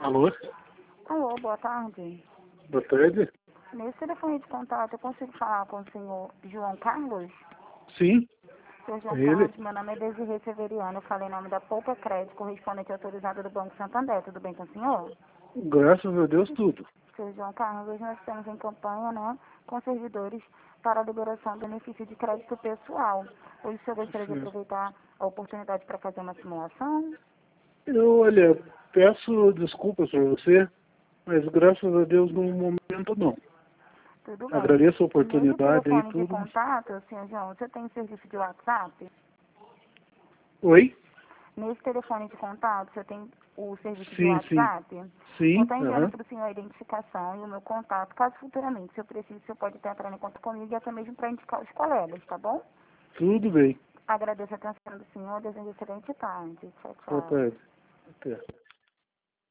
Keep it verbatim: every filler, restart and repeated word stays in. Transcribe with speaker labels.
Speaker 1: Alô?
Speaker 2: Alô, boa tarde.
Speaker 1: Boa tarde.
Speaker 2: Nesse telefone de contato, eu consigo falar com o senhor João Carlos?
Speaker 1: Sim,
Speaker 2: Senhor João
Speaker 1: ele.
Speaker 2: Carlos, meu nome é Desirê Severiano, eu falei em nome da Poupa Crédito, correspondente autorizado do Banco Santander. Tudo bem com o senhor?
Speaker 1: Graças a Deus, tudo.
Speaker 2: Senhor João Carlos, hoje nós estamos em campanha, né, com servidores para a liberação do benefício de crédito pessoal. Hoje o senhor gostaria de
Speaker 1: Sim.
Speaker 2: aproveitar a oportunidade para fazer uma simulação?
Speaker 1: Eu, olha, peço desculpas para você, mas graças a Deus, no momento, não.
Speaker 2: Tudo bem.
Speaker 1: Agradeço a
Speaker 2: Nesse
Speaker 1: oportunidade aí e
Speaker 2: telefone de
Speaker 1: tudo. Mas...
Speaker 2: contato, senhor João, você tem serviço de WhatsApp?
Speaker 1: Oi?
Speaker 2: Nesse telefone de contato, você tem o serviço de
Speaker 1: Sim, sim.
Speaker 2: WhatsApp? Vou
Speaker 1: Sim,
Speaker 2: estar enviando
Speaker 1: aham.
Speaker 2: para o senhor a identificação e o meu contato. Caso futuramente, se eu preciso, o senhor pode estar entrando em contato comigo e até mesmo para indicar os colegas, tá bom?
Speaker 1: Tudo bem.
Speaker 2: Agradeço a atenção do senhor, desejo excelente tarde. Tchau,
Speaker 1: Boa
Speaker 2: tchau.
Speaker 1: tarde. Até.